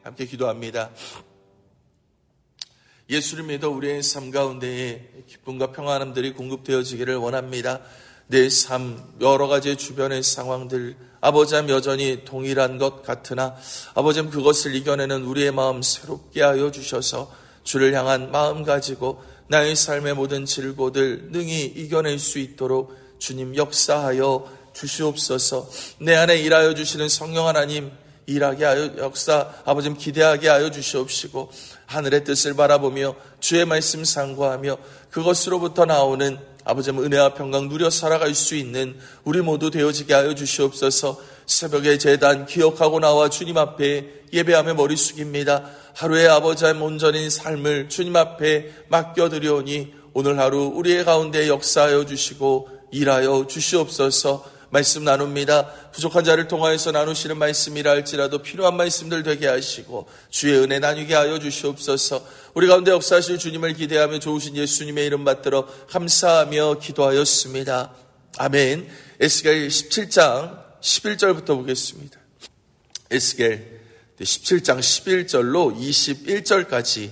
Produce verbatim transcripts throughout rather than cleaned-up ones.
함께 기도합니다. 예수를 믿어 우리의 삶 가운데에 기쁨과 평안함들이 공급되어지기를 원합니다. 내 삶 여러 가지 주변의 상황들 아버지와 여전히 동일한 것 같으나 아버지는 그것을 이겨내는 우리의 마음 새롭게 하여 주셔서 주를 향한 마음 가지고 나의 삶의 모든 질고들 능히 이겨낼 수 있도록 주님 역사하여 주시옵소서. 내 안에 일하여 주시는 성령 하나님 일하게 하여 역사 아버지님 기대하게 하여 주시옵시고 하늘의 뜻을 바라보며 주의 말씀 상고하며 그것으로부터 나오는 아버지님 은혜와 평강 누려 살아갈 수 있는 우리 모두 되어지게 하여 주시옵소서. 새벽에 제단 기억하고 나와 주님 앞에 예배하며 머리 숙입니다. 하루의 아버지의 온전인 삶을 주님 앞에 맡겨드리오니 오늘 하루 우리의 가운데 역사하여 주시고 일하여 주시옵소서. 말씀 나눕니다. 부족한 자를 통하여서 나누시는 말씀이라 할지라도 필요한 말씀들 되게 하시고 주의 은혜 나누게 하여 주시옵소서. 우리 가운데 역사하실 주님을 기대하며 좋으신 예수님의 이름 받들어 감사하며 기도하였습니다. 아멘. 에스겔 십칠 장 십일 절부터 보겠습니다. 에스겔 십칠 장 십일 절로 이십일 절까지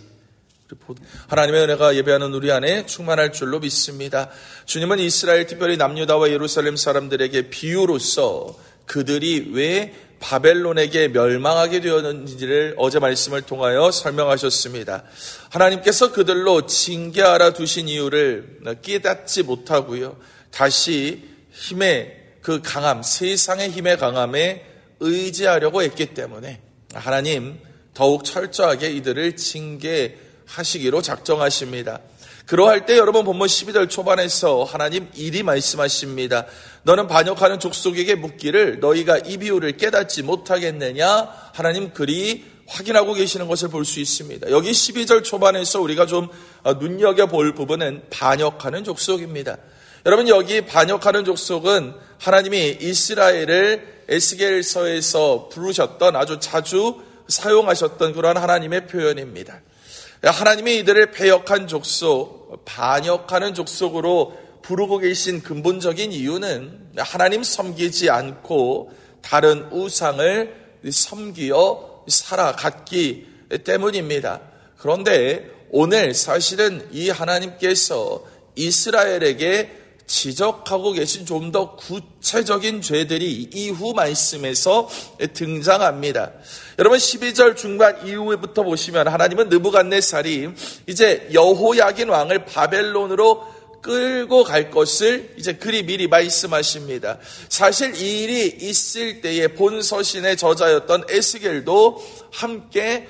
하나님의 은혜가 예배하는 우리 안에 충만할 줄로 믿습니다. 주님은 이스라엘 특별히 남유다와 예루살렘 사람들에게 비유로서 그들이 왜 바벨론에게 멸망하게 되었는지를 어제 말씀을 통하여 설명하셨습니다. 하나님께서 그들로 징계하라 두신 이유를 깨닫지 못하고요. 다시 힘의 그 강함, 세상의 힘의 강함에 의지하려고 했기 때문에 하나님 더욱 철저하게 이들을 징계하시기로 작정하십니다. 그러할 때 여러분 본문 십이 절 초반에서 하나님 이리 말씀하십니다. 너는 반역하는 족속에게 묻기를 너희가 이 비유를 깨닫지 못하겠느냐? 하나님 그리 확인하고 계시는 것을 볼 수 있습니다. 여기 십이 절 초반에서 우리가 좀 눈여겨볼 부분은 반역하는 족속입니다. 여러분 여기 반역하는 족속은 하나님이 이스라엘을 에스겔서에서 부르셨던 아주 자주 사용하셨던 그러한 하나님의 표현입니다. 하나님이 이들을 패역한 족속, 반역하는 족속으로 부르고 계신 근본적인 이유는 하나님 섬기지 않고 다른 우상을 섬기어 살아갔기 때문입니다. 그런데 오늘 사실은 이 하나님께서 이스라엘에게 지적하고 계신 좀 더 구체적인 죄들이 이후 말씀에서 등장합니다. 여러분 십이 절 중반 이후부터 보시면 하나님은 느부갓네살이 이제 여호야긴 왕을 바벨론으로 끌고 갈 것을 이제 그리 미리 말씀하십니다. 사실 이 일이 있을 때에 본서신의 저자였던 에스겔도 함께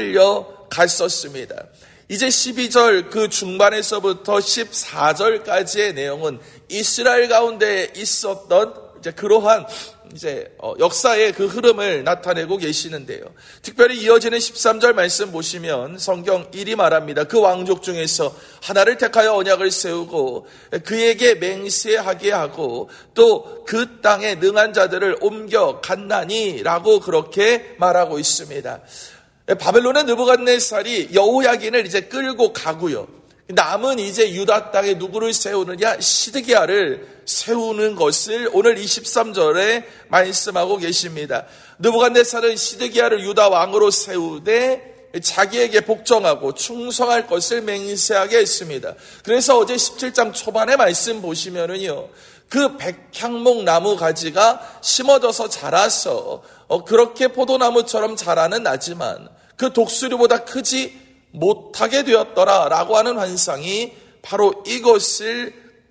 끌려갔었습니다. 이제 십이 절 그 중반에서부터 십사 절까지의 내용은 이스라엘 가운데 있었던 이제 그러한 이제 역사의 그 흐름을 나타내고 계시는데요. 특별히 이어지는 십삼 절 말씀 보시면 성경 이리 말합니다. 그 왕족 중에서 하나를 택하여 언약을 세우고 그에게 맹세하게 하고 또 그 땅에 능한 자들을 옮겨 갔나니라고 그렇게 말하고 있습니다. 바벨론의 느부갓네살이 여호야긴을 이제 끌고 가고요. 남은 이제 유다 땅에 누구를 세우느냐? 시드기야를 세우는 것을 오늘 이십삼 절에 말씀하고 계십니다. 느부갓네살은 시드기야를 유다 왕으로 세우되 자기에게 복종하고 충성할 것을 맹세하게 했습니다. 그래서 어제 십칠 장 초반에 말씀 보시면은요. 그 백향목 나무 가지가 심어져서 자라서 어, 그렇게 포도나무처럼 자라는 나지만 그 독수리보다 크지 못하게 되었더라라고 하는 환상이 바로 이것을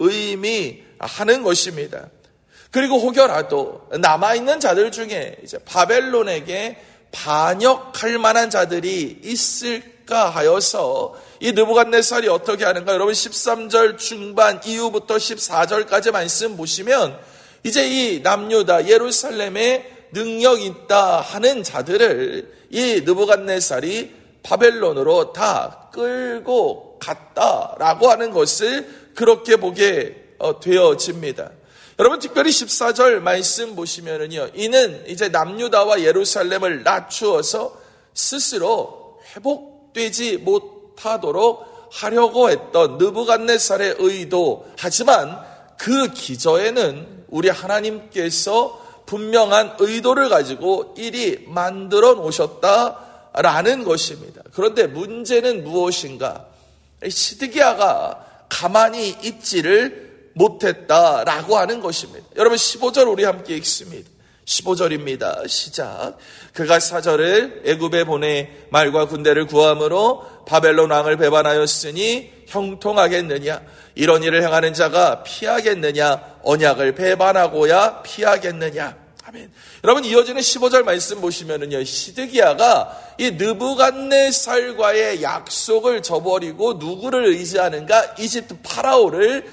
의미하는 것입니다. 그리고 혹여라도 남아있는 자들 중에 이제 바벨론에게 반역할 만한 자들이 있을까 하여서 이 느부갓네살이 어떻게 하는가? 여러분 십삼 절 중반 이후부터 십사 절까지 말씀 보시면 이제 이 남유다 예루살렘에 능력 있다 하는 자들을 이 느부갓네살이 바벨론으로 다 끌고 갔다라고 하는 것을 그렇게 보게 되어집니다. 여러분 특별히 십사 절 말씀 보시면은요, 이는 이제 남유다와 예루살렘을 낮추어서 스스로 회복되지 못하도록 하려고 했던 느부갓네살의 의도. 하지만 그 기저에는 우리 하나님께서 분명한 의도를 가지고 이리 만들어 놓으셨다 라는 것입니다. 그런데 문제는 무엇인가? 시드기야가 가만히 있지를 못했다라고 하는 것입니다. 여러분 십오 절 우리 함께 읽습니다. 십오 절입니다. 시작. 그가 사절을 애굽에 보내 말과 군대를 구함으로 바벨론 왕을 배반하였으니 형통하겠느냐? 이런 일을 행하는 자가 피하겠느냐? 언약을 배반하고야 피하겠느냐? 아멘. 여러분 이어지는 십오 절 말씀 보시면은요, 시드기야가 이 느부갓네살과의 약속을 저버리고 누구를 의지하는가? 이집트 파라오를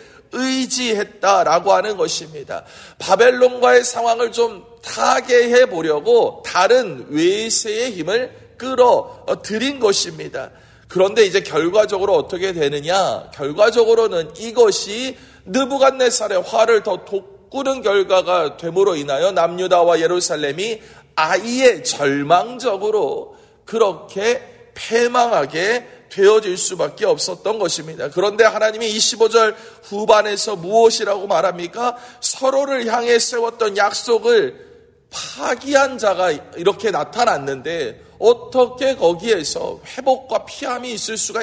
의지했다라고 하는 것입니다. 바벨론과의 상황을 좀 타개해 보려고 다른 외세의 힘을 끌어들인 것입니다. 그런데 이제 결과적으로 어떻게 되느냐? 결과적으로는 이것이 느부갓네살의 화를 더 돋구는 결과가 됨으로 인하여 남유다와 예루살렘이 아예 절망적으로 그렇게 패망하게 되어질 수밖에 없었던 것입니다. 그런데 하나님이 이 십오 절 후반에서 무엇이라고 말합니까? 서로를 향해 세웠던 약속을 파기한 자가 이렇게 나타났는데 어떻게 거기에서 회복과 피함이 있을 수가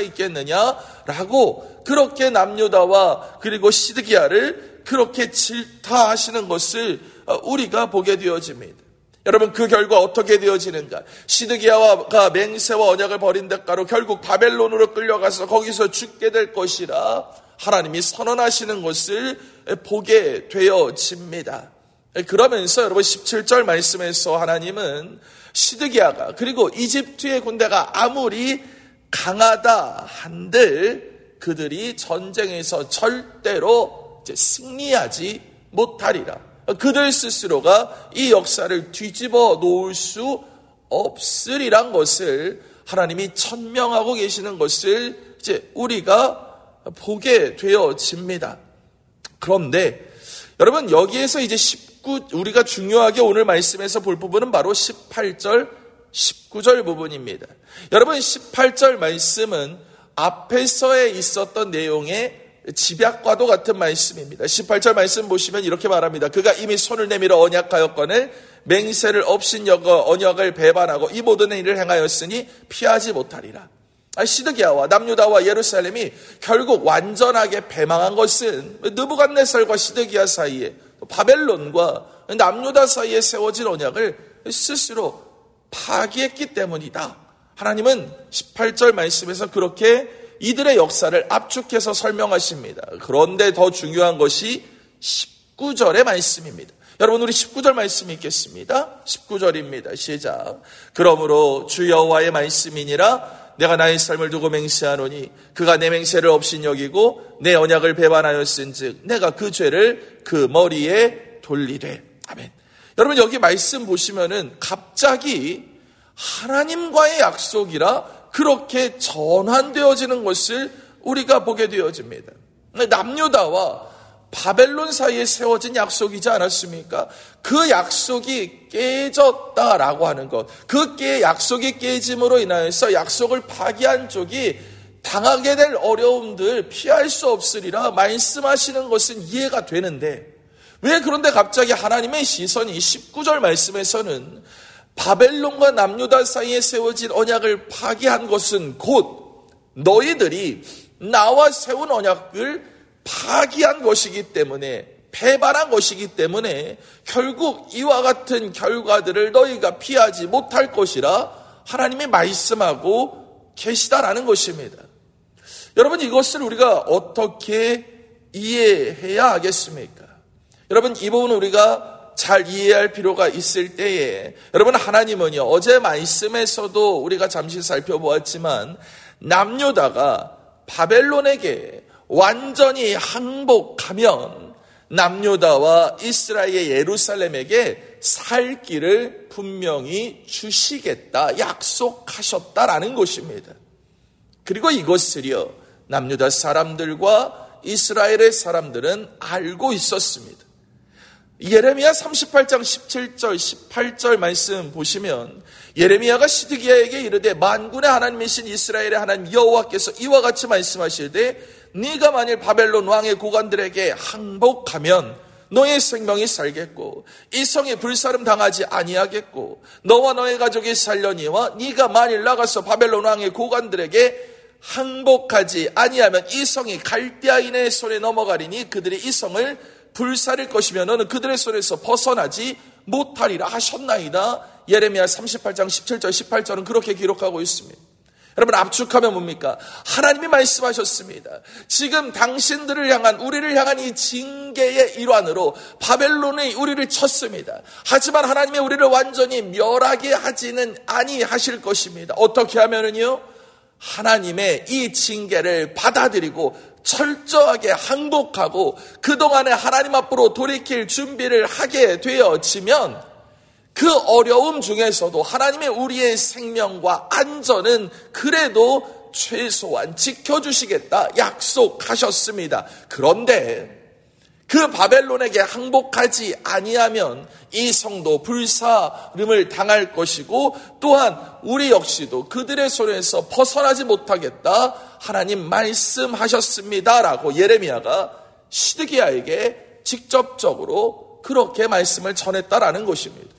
있겠느냐라고 그렇게 남유다와 그리고 시드기야를 그렇게 질타하시는 것을 우리가 보게 되어집니다. 여러분 그 결과 어떻게 되어지는가? 시드기야가 맹세와 언약을 버린 대가로 결국 바벨론으로 끌려가서 거기서 죽게 될 것이라 하나님이 선언하시는 것을 보게 되어집니다. 그러면서 여러분 십칠 절 말씀에서 하나님은 시드기야가 그리고 이집트의 군대가 아무리 강하다 한들 그들이 전쟁에서 절대로 이제 승리하지 못하리라. 그들 스스로가 이 역사를 뒤집어 놓을 수 없으리란 것을 하나님이 천명하고 계시는 것을 이제 우리가 보게 되어집니다. 그런데 여러분 여기에서 이제 십구 우리가 중요하게 오늘 말씀에서 볼 부분은 바로 십팔 절, 십구 절 부분입니다. 여러분 십팔 절 말씀은 앞에서에 있었던 내용의 집약과도 같은 말씀입니다. 십팔 절 말씀 보시면 이렇게 말합니다. 그가 이미 손을 내밀어 언약하였거늘 맹세를 업신여겨 언약을 배반하고 이 모든 일을 행하였으니 피하지 못하리라. 시드기야와 남유다와 예루살렘이 결국 완전하게 패망한 것은 느부갓네살과 시드기야 사이에 바벨론과 남유다 사이에 세워진 언약을 스스로 파기했기 때문이다. 하나님은 십팔 절 말씀에서 그렇게 이들의 역사를 압축해서 설명하십니다. 그런데 더 중요한 것이 십구 절의 말씀입니다. 여러분 우리 십구 절 말씀 읽겠습니다. 십구 절입니다. 시작. 그러므로 주 여호와의 말씀이니라 내가 나의 삶을 두고 맹세하노니 그가 내 맹세를 업신여기고 내 언약을 배반하였은즉 내가 그 죄를 그 머리에 돌리되. 아멘. 여러분 여기 말씀 보시면은 갑자기 하나님과의 약속이라 그렇게 전환되어지는 것을 우리가 보게 되어집니다. 남유다와 바벨론 사이에 세워진 약속이지 않았습니까? 그 약속이 깨졌다라고 하는 것, 그 깨, 약속이 깨짐으로 인하여서 약속을 파기한 쪽이 당하게 될 어려움들 피할 수 없으리라 말씀하시는 것은 이해가 되는데 왜 그런데 갑자기 하나님의 시선이 십구 절 말씀에서는 바벨론과 남유다 사이에 세워진 언약을 파기한 것은 곧 너희들이 나와 세운 언약을 파기한 것이기 때문에 배반한 것이기 때문에 결국 이와 같은 결과들을 너희가 피하지 못할 것이라 하나님이 말씀하고 계시다라는 것입니다. 여러분 이것을 우리가 어떻게 이해해야 하겠습니까? 여러분 이 부분은 우리가 잘 이해할 필요가 있을 때에 여러분 하나님은요 어제 말씀에서도 우리가 잠시 살펴보았지만 남유다가 바벨론에게 완전히 항복하면 남유다와 이스라엘의 예루살렘에게 살 길을 분명히 주시겠다 약속하셨다라는 것입니다. 그리고 이것을요 남유다 사람들과 이스라엘의 사람들은 알고 있었습니다. 예레미야 삼십팔 장 십칠 절 십팔 절 말씀 보시면 예레미야가 시드기야에게 이르되 만군의 하나님이신 이스라엘의 하나님 여호와께서 이와 같이 말씀하시되 네가 만일 바벨론 왕의 고관들에게 항복하면 너의 생명이 살겠고 이성이 불사름 당하지 아니하겠고 너와 너의 가족이 살려니와 네가 만일 나가서 바벨론 왕의 고관들에게 항복하지 아니하면 이성이 갈대아인의 손에 넘어가리니 그들이 이성을 불사릴 것이며 너는 그들의 손에서 벗어나지 못하리라 하셨나이다. 예레미야 삼십팔 장 십칠 절 십팔 절은 그렇게 기록하고 있습니다. 여러분, 압축하면 뭡니까? 하나님이 말씀하셨습니다. 지금 당신들을 향한, 우리를 향한 이 징계의 일환으로 바벨론이 우리를 쳤습니다. 하지만 하나님이 우리를 완전히 멸하게 하지는 아니하실 것입니다. 어떻게 하면은요? 하나님의 이 징계를 받아들이고 철저하게 항복하고 그동안에 하나님 앞으로 돌이킬 준비를 하게 되어지면 그 어려움 중에서도 하나님의 우리의 생명과 안전은 그래도 최소한 지켜주시겠다 약속하셨습니다. 그런데 그 바벨론에게 항복하지 아니하면 이 성도 불사름을 당할 것이고 또한 우리 역시도 그들의 손에서 벗어나지 못하겠다 하나님 말씀하셨습니다라고 예레미야가 시드기야에게 직접적으로 그렇게 말씀을 전했다라는 것입니다.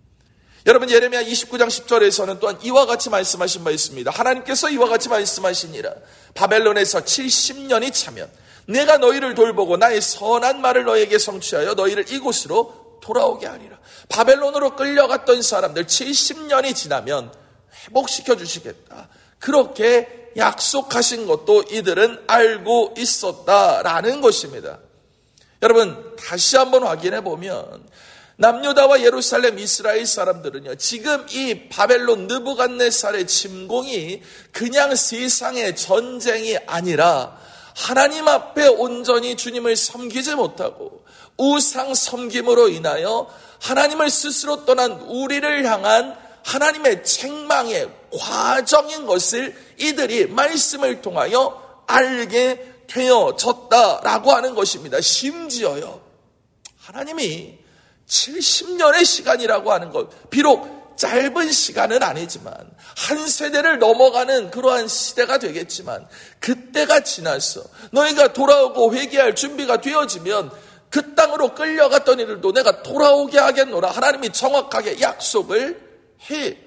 여러분, 예레미야 이십구 장 십 절에서는 또한 이와 같이 말씀하신 바 있습니다. 하나님께서 이와 같이 말씀하시니라. 바벨론에서 칠십 년이 차면 내가 너희를 돌보고 나의 선한 말을 너에게 성취하여 너희를 이곳으로 돌아오게 하리라. 바벨론으로 끌려갔던 사람들 칠십 년이 지나면 회복시켜 주시겠다. 그렇게 약속하신 것도 이들은 알고 있었다라는 것입니다. 여러분, 다시 한번 확인해 보면 남유다와 예루살렘 이스라엘 사람들은요, 지금 이 바벨론 느부갓네살의 침공이 그냥 세상의 전쟁이 아니라 하나님 앞에 온전히 주님을 섬기지 못하고 우상 섬김으로 인하여 하나님을 스스로 떠난 우리를 향한 하나님의 책망의 과정인 것을 이들이 말씀을 통하여 알게 되어졌다라고 하는 것입니다. 심지어요, 하나님이 칠십 년의 시간이라고 하는 것, 비록 짧은 시간은 아니지만 한 세대를 넘어가는 그러한 시대가 되겠지만 그때가 지나서 너희가 돌아오고 회개할 준비가 되어지면 그 땅으로 끌려갔던 이들도 내가 돌아오게 하겠노라 하나님이 정확하게 약속을 해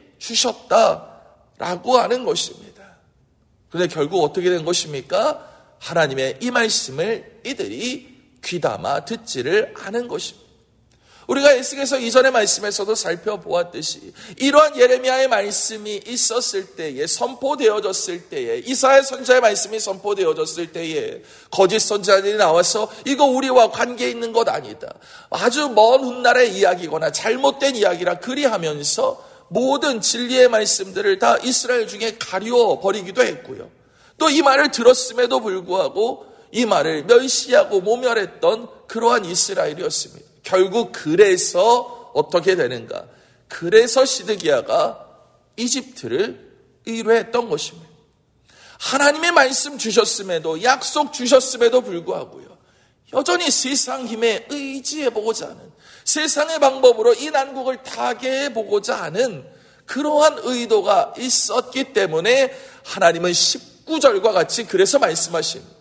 주셨다라고 하는 것입니다. 그런데 결국 어떻게 된 것입니까? 하나님의 이 말씀을 이들이 귀담아 듣지를 않은 것입니다. 우리가 에스겔서 이전의 말씀에서도 살펴보았듯이 이러한 예레미야의 말씀이 있었을 때에, 선포되어졌을 때에, 이사야 선지자의 말씀이 선포되어졌을 때에 거짓 선지자들이 나와서 이거 우리와 관계 있는 것 아니다, 아주 먼 훗날의 이야기거나 잘못된 이야기라 그리하면서 모든 진리의 말씀들을 다 이스라엘 중에 가리워 버리기도 했고요. 또 이 말을 들었음에도 불구하고 이 말을 멸시하고 모멸했던 그러한 이스라엘이었습니다. 결국 그래서 어떻게 되는가? 그래서 시드기야가 이집트를 의뢰했던 것입니다. 하나님의 말씀 주셨음에도, 약속 주셨음에도 불구하고요, 여전히 세상 힘에 의지해보고자 하는, 세상의 방법으로 이 난국을 타게 해보고자 하는 그러한 의도가 있었기 때문에 하나님은 십구 절과 같이 그래서 말씀하십니다.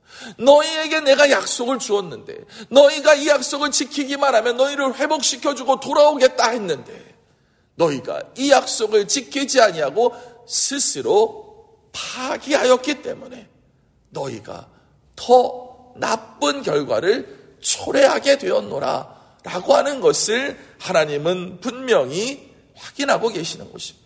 너희에게 내가 약속을 주었는데 너희가 이 약속을 지키기만 하면 너희를 회복시켜주고 돌아오겠다 했는데 너희가 이 약속을 지키지 아니하고 스스로 파기하였기 때문에 너희가 더 나쁜 결과를 초래하게 되었노라 라고 하는 것을 하나님은 분명히 확인하고 계시는 것입니다.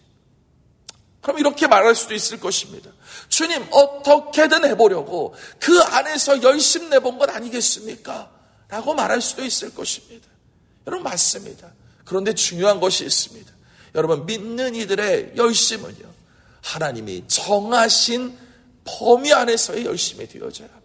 그럼 이렇게 말할 수도 있을 것입니다. 주님, 어떻게든 해보려고 그 안에서 열심 내본 것 아니겠습니까? 라고 말할 수도 있을 것입니다. 여러분, 맞습니다. 그런데 중요한 것이 있습니다. 여러분, 믿는 이들의 열심은요, 하나님이 정하신 범위 안에서의 열심이 되어져야 합니다.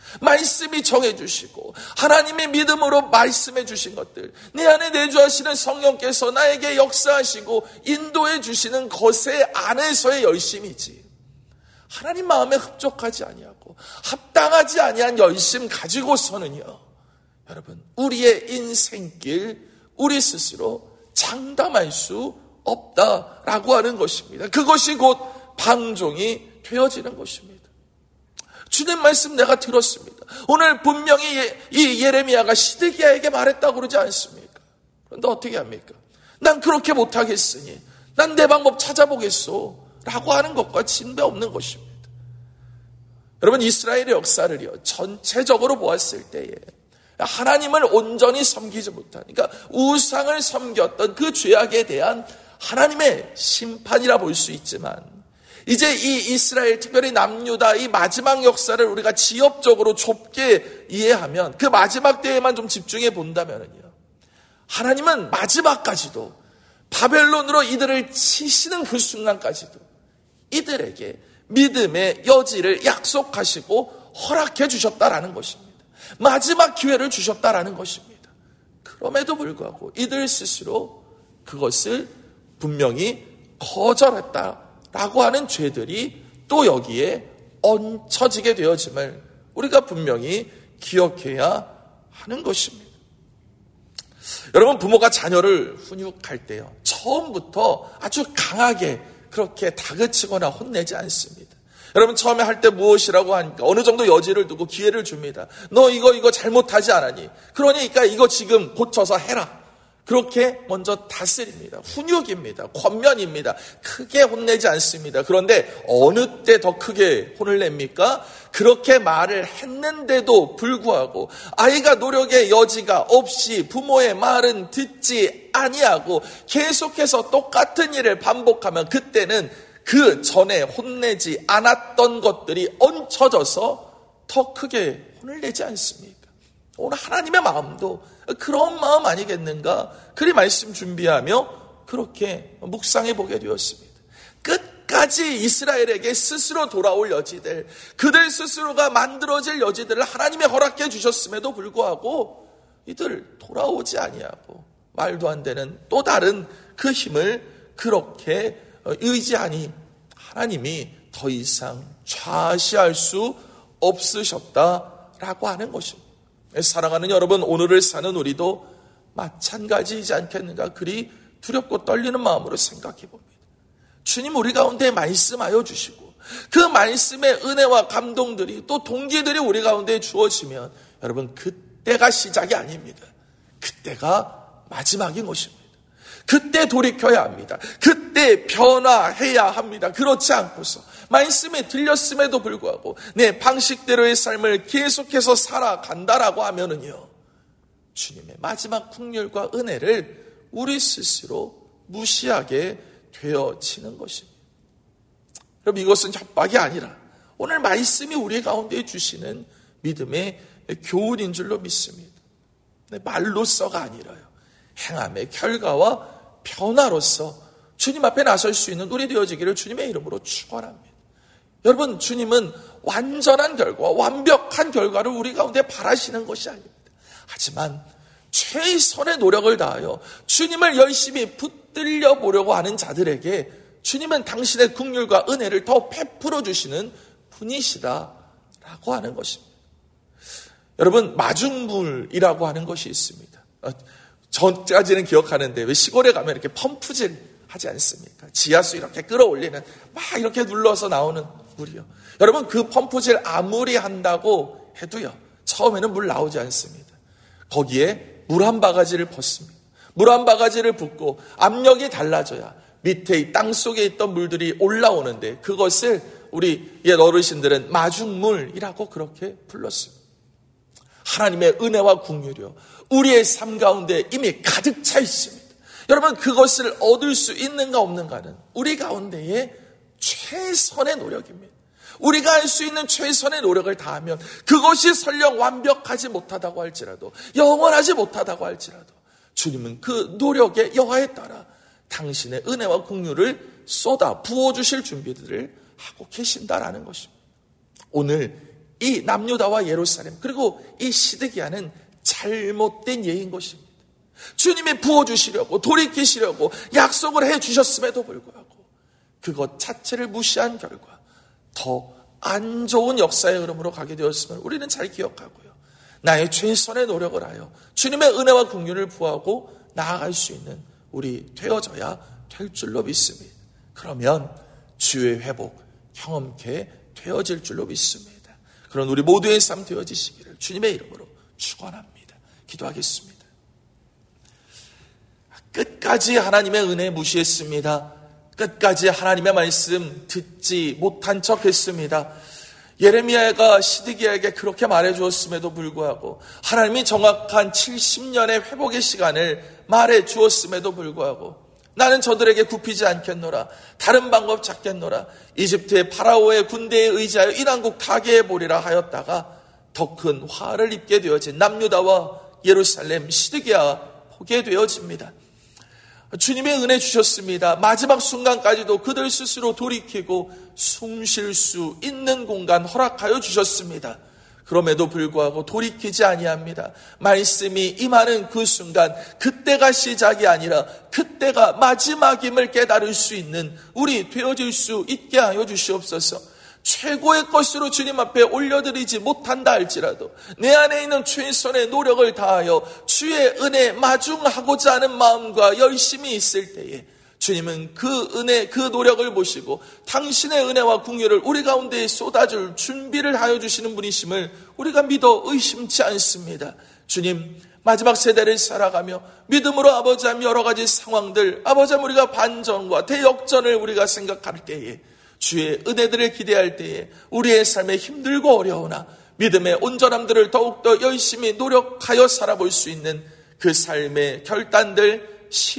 말씀이 정해주시고 하나님의 믿음으로 말씀해 주신 것들, 내 안에 내주하시는 성령께서 나에게 역사하시고 인도해 주시는 것에 안에서의 열심이지, 하나님 마음에 흡족하지 아니하고 합당하지 아니한 열심 가지고서는요, 여러분, 우리의 인생길 우리 스스로 장담할 수 없다라고 하는 것입니다. 그것이 곧 방종이 되어지는 것입니다. 주님 말씀 내가 들었습니다. 오늘 분명히 이 예레미야가 시드기야에게 말했다고 그러지 않습니까? 그런데 어떻게 합니까? 난 그렇게 못하겠으니 난 내 방법 찾아보겠소 라고 하는 것과 진배 없는 것입니다. 여러분, 이스라엘의 역사를요 전체적으로 보았을 때에 하나님을 온전히 섬기지 못한, 그러니까 우상을 섬겼던 그 죄악에 대한 하나님의 심판이라 볼 수 있지만, 이제 이 이스라엘, 특별히 남유다 이 마지막 역사를 우리가 지역적으로 좁게 이해하면, 그 마지막 때에만 좀 집중해 본다면요, 하나님은 마지막까지도 바벨론으로 이들을 치시는 그 순간까지도 이들에게 믿음의 여지를 약속하시고 허락해 주셨다라는 것입니다. 마지막 기회를 주셨다라는 것입니다. 그럼에도 불구하고 이들 스스로 그것을 분명히 거절했다라고 하는 죄들이 또 여기에 얹혀지게 되어짐을 우리가 분명히 기억해야 하는 것입니다. 여러분, 부모가 자녀를 훈육할 때요, 처음부터 아주 강하게 그렇게 다그치거나 혼내지 않습니다. 여러분, 처음에 할 때 무엇이라고 하니까 어느 정도 여지를 두고 기회를 줍니다. 너 이거 이거 잘못하지 않았니? 그러니까 이거 지금 고쳐서 해라. 그렇게 먼저 다스립니다. 훈육입니다. 권면입니다. 크게 혼내지 않습니다. 그런데 어느 때 더 크게 혼을 냅니까? 그렇게 말을 했는데도 불구하고 아이가 노력의 여지가 없이 부모의 말은 듣지 아니하고 계속해서 똑같은 일을 반복하면, 그때는 그 전에 혼내지 않았던 것들이 얹혀져서 더 크게 혼을 내지 않습니까? 오늘 하나님의 마음도 그런 마음 아니겠는가? 그리 말씀 준비하며 그렇게 묵상해 보게 되었습니다. 끝까지 이스라엘에게 스스로 돌아올 여지들, 그들 스스로가 만들어질 여지들을 하나님이 허락해 주셨음에도 불구하고 이들 돌아오지 아니하고 말도 안 되는 또 다른 그 힘을 그렇게 의지하니 하나님이 더 이상 좌시할 수 없으셨다라고 하는 것입니다. 사랑하는 여러분, 오늘을 사는 우리도 마찬가지이지 않겠는가? 그리 두렵고 떨리는 마음으로 생각해 봅니다. 주님 우리 가운데 말씀하여 주시고 그 말씀의 은혜와 감동들이 또 동기들이 우리 가운데 주어지면, 여러분, 그때가 시작이 아닙니다. 그때가 마지막인 것입니다. 그때 돌이켜야 합니다. 그때 변화해야 합니다. 그렇지 않고서 말씀이 들렸음에도 불구하고 내 방식대로의 삶을 계속해서 살아간다라고 하면은요, 주님의 마지막 긍휼과 은혜를 우리 스스로 무시하게 되어지는 것입니다. 여러분, 이것은 협박이 아니라 오늘 말씀이 우리 가운데 주시는 믿음의 교훈인 줄로 믿습니다. 말로서가 아니라요, 행함의 결과와 변화로서 주님 앞에 나설 수 있는 우리 되어지기를 주님의 이름으로 축원합니다. 여러분, 주님은 완전한 결과, 완벽한 결과를 우리 가운데 바라시는 것이 아닙니다. 하지만 최선의 노력을 다하여 주님을 열심히 붙들려 보려고 하는 자들에게 주님은 당신의 긍휼과 은혜를 더 베풀어 주시는 분이시다라고 하는 것입니다. 여러분, 마중물이라고 하는 것이 있습니다. 전까지는 기억하는데 왜 시골에 가면 이렇게 펌프질 하지 않습니까? 지하수 이렇게 끌어올리는, 막 이렇게 눌러서 나오는 물이요. 여러분, 그 펌프질 아무리 한다고 해도요, 처음에는 물 나오지 않습니다. 거기에 물 한 바가지를 붓습니다. 물 한 바가지를 붓고 압력이 달라져야 밑에 이 땅 속에 있던 물들이 올라오는데, 그것을 우리 옛 어르신들은 마중물이라고 그렇게 불렀습니다. 하나님의 은혜와 긍휼이요, 우리의 삶 가운데 이미 가득 차 있습니다. 여러분, 그것을 얻을 수 있는가 없는가는 우리 가운데의 최선의 노력입니다. 우리가 할 수 있는 최선의 노력을 다하면 그것이 설령 완벽하지 못하다고 할지라도, 영원하지 못하다고 할지라도 주님은 그 노력의 여하에 따라 당신의 은혜와 긍휼을 쏟아 부어주실 준비들을 하고 계신다라는 것입니다. 오늘 이 남유다와 예루살렘 그리고 이 시드기야는 잘못된 예인 것입니다. 주님이 부어주시려고 돌이키시려고 약속을 해주셨음에도 불구하고 그것 자체를 무시한 결과 더 안 좋은 역사의 흐름으로 가게 되었음을 우리는 잘 기억하고요, 나의 최선의 노력을 하여 주님의 은혜와 긍휼을 부하고 나아갈 수 있는 우리 되어져야 될 줄로 믿습니다. 그러면 주의 회복 경험케 되어질 줄로 믿습니다. 그런 우리 모두의 삶 되어지시기를 주님의 이름으로 축원합니다. 기도하겠습니다. 끝까지 하나님의 은혜 무시했습니다. 끝까지 하나님의 말씀 듣지 못한 척 했습니다. 예레미야가 시드기야에게 그렇게 말해주었음에도 불구하고, 하나님이 정확한 칠십 년의 회복의 시간을 말해주었음에도 불구하고, 나는 저들에게 굽히지 않겠노라, 다른 방법 찾겠노라, 이집트의 파라오의 군대에 의지하여 이 난국 타게 해보리라 하였다가 더 큰 화를 입게 되어진 남유다와 예루살렘 시드기야 보게 되어집니다. 주님의 은혜 주셨습니다. 마지막 순간까지도 그들 스스로 돌이키고 숨 쉴 수 있는 공간 허락하여 주셨습니다. 그럼에도 불구하고 돌이키지 아니합니다. 말씀이 임하는 그 순간, 그때가 시작이 아니라 그때가 마지막임을 깨달을 수 있는 우리 되어질 수 있게 하여 주시옵소서. 최고의 것으로 주님 앞에 올려드리지 못한다 할지라도 내 안에 있는 최선의 노력을 다하여 주의 은혜 마중하고자 하는 마음과 열심이 있을 때에 주님은 그 은혜, 그 노력을 보시고 당신의 은혜와 긍휼을 우리 가운데에 쏟아줄 준비를 하여 주시는 분이심을 우리가 믿어 의심치 않습니다. 주님, 마지막 세대를 살아가며 믿음으로 아버지함 여러 가지 상황들, 아버지함 우리가 반전과 대역전을 우리가 생각할 때에, 주의 은혜들을 기대할 때에 우리의 삶에 힘들고 어려우나 믿음의 온전함들을 더욱더 열심히 노력하여 살아볼 수 있는 그 삶의 결단들,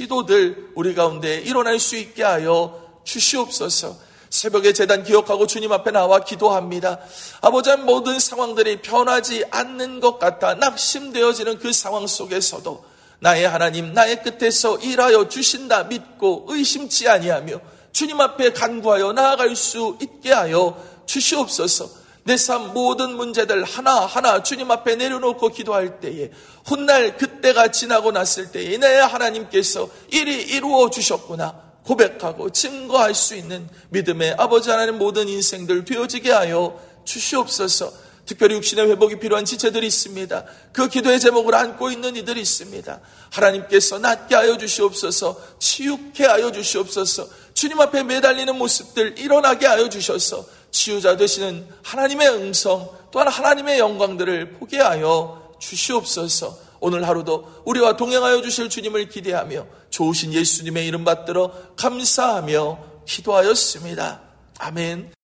시도들 우리 가운데 일어날 수 있게 하여 주시옵소서. 새벽에 제단 기억하고 주님 앞에 나와 기도합니다. 아버지, 모든 상황들이 변하지 않는 것 같아 낙심되어지는 그 상황 속에서도 나의 하나님, 나의 끝에서 일하여 주신다 믿고 의심치 아니하며 주님 앞에 간구하여 나아갈 수 있게 하여 주시옵소서. 내 삶 모든 문제들 하나하나 주님 앞에 내려놓고 기도할 때에, 훗날 그때가 지나고 났을 때에 내 하나님께서 일이 이루어 주셨구나 고백하고 증거할 수 있는 믿음의 아버지 하나님 모든 인생들 되어지게 하여 주시옵소서. 특별히 육신의 회복이 필요한 지체들이 있습니다. 그 기도의 제목을 안고 있는 이들이 있습니다. 하나님께서 낫게 하여 주시옵소서. 치유케 하여 주시옵소서. 주님 앞에 매달리는 모습들 일어나게 하여 주셔서 치유자 되시는 하나님의 음성, 또한 하나님의 영광들을 보게 하여 주시옵소서. 오늘 하루도 우리와 동행하여 주실 주님을 기대하며 좋으신 예수님의 이름 받들어 감사하며 기도하였습니다. 아멘.